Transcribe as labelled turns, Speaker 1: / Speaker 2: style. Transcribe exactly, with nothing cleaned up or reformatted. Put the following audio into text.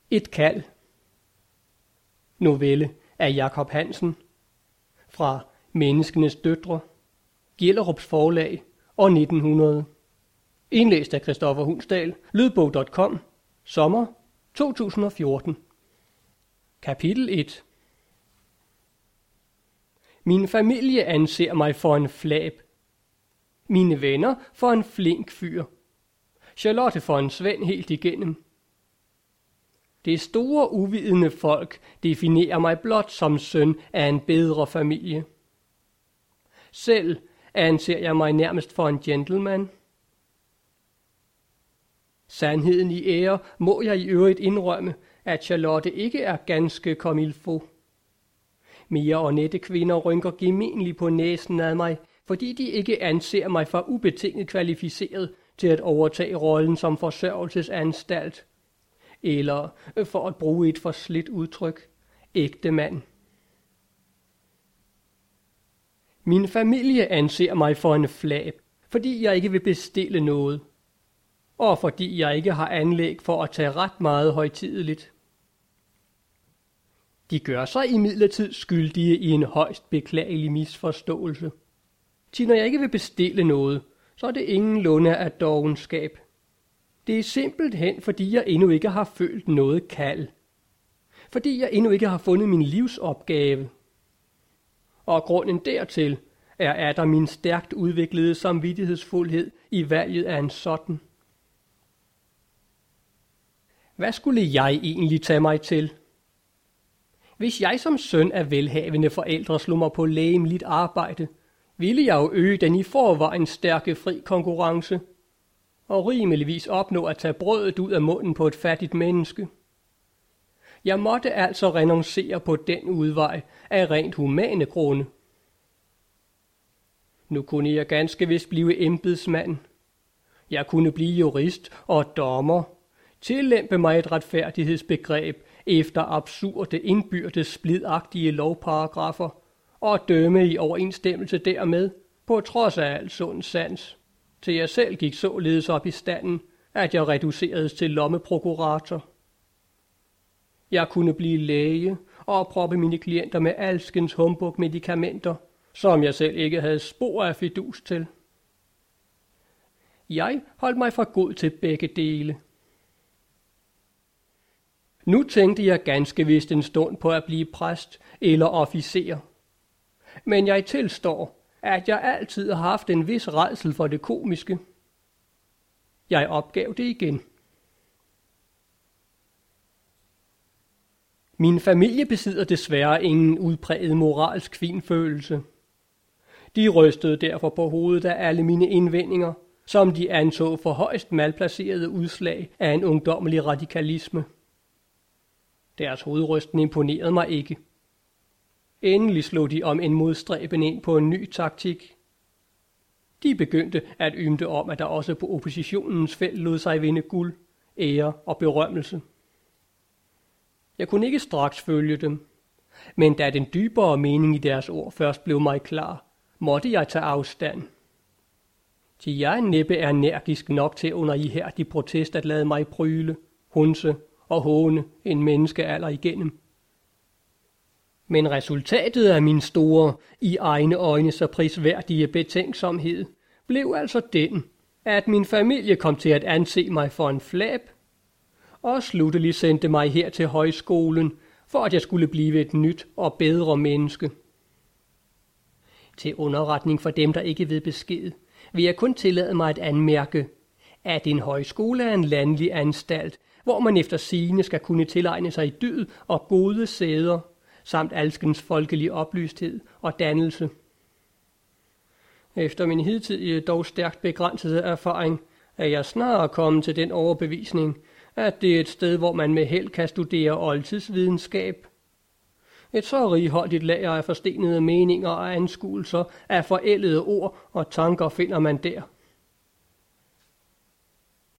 Speaker 1: Et kald. Novelle af Jacob Hansen fra Menneskenes Døtre, Gjellerups Forlag, år nitten hundrede. Indlæst af Christoffer Hundsdal, lydbog punktum com, sommer to tusind og fjorten. Kapitel et. Min familie anser mig for en flab. Mine venner for en flink fyr. Charlotte for en svend helt igennem. Det store uvidende folk definerer mig blot som søn af en bedre familie. Selv anser jeg mig nærmest for en gentleman. Sandheden i ære må jeg i øvrigt indrømme, at Charlotte ikke er ganske comme il faut. Mere og nette kvinder rynker gemenligt på næsen af mig, fordi de ikke anser mig for ubetinget kvalificeret til at overtage rollen som forsørgelsesanstalt. Eller, for at bruge et forslidt udtryk, ægte mand. Min familie anser mig for en flab, fordi jeg ikke vil bestille noget. Og fordi jeg ikke har anlæg for at tage ret meget højtideligt. De gør sig imidlertid skyldige i en højst beklagelig misforståelse. Til når jeg ikke vil bestille noget, så er det ingenlunde af dovenskab. Det er simpelthen, fordi jeg endnu ikke har følt noget kald. Fordi jeg endnu ikke har fundet min livsopgave. Og grunden dertil er atter min stærkt udviklede samvittighedsfuldhed i valget af en sådan. Hvad skulle jeg egentlig tage mig til? Hvis jeg som søn af velhavende forældre slog mig på legemligt arbejde, ville jeg jo øge den i forvejen stærke fri konkurrence, og rimeligvis opnå at tage brødet ud af munden på et fattigt menneske. Jeg måtte altså renoncere på den udvej af rent humane grunde. Nu kunne jeg ganske vist blive embedsmand. Jeg kunne blive jurist og dommer, tillempe mig et retfærdighedsbegreb efter absurde indbyrdes splidagtige lovparagrafer og dømme i overensstemmelse dermed på trods af al sund sans, til jeg selv gik således op i standen, at jeg reduceredes til lommeprokurator. Jeg kunne blive læge og proppe mine klienter med alskens humbug-medicamenter, som jeg selv ikke havde spor af fidus til. Jeg holdt mig for god til begge dele. Nu tænkte jeg ganske vist en stund på at blive præst eller officer. Men jeg tilstår, at jeg altid har haft en vis rædsel for det komiske. Jeg opgav det igen. Min familie besidder desværre ingen udpræget moralsk finfølelse. De rystede derfor på hovedet af alle mine indvendinger, som de anså for højst malplacerede udslag af en ungdommelig radikalisme. Deres hovedrysten imponerede mig ikke. Endelig slog de om en modstræben ind på en ny taktik. De begyndte at ymte om, at der også på oppositionens felt lod sig vinde guld, ære og berømmelse. Jeg kunne ikke straks følge dem, men da den dybere mening i deres ord først blev mig klar, måtte jeg tage afstand. Til jeg næppe er energisk nok til under ihærdig protest at lade mig pryle, hunse og håne en menneskealder igennem. Men resultatet af min store, i egne øjne så prisværdige betænksomhed, blev altså den, at min familie kom til at anse mig for en flab, og sluttelig sendte mig her til højskolen, for at jeg skulle blive et nyt og bedre menneske. Til underretning for dem, der ikke ved besked, vil jeg kun tillade mig at anmærke, at en højskole er en landlig anstalt, hvor man efter sigende skal kunne tilegne sig dyd og gode sæder, samt alskens folkelig oplysthed og dannelse. Efter min hidtidige dog stærkt begrænsede erfaring, er jeg snarere kommet til den overbevisning, at det er et sted, hvor man med held kan studere oldtidsvidenskab. Et så righoldigt lager af forstenede meninger og anskuelser af forældede ord og tanker finder man der.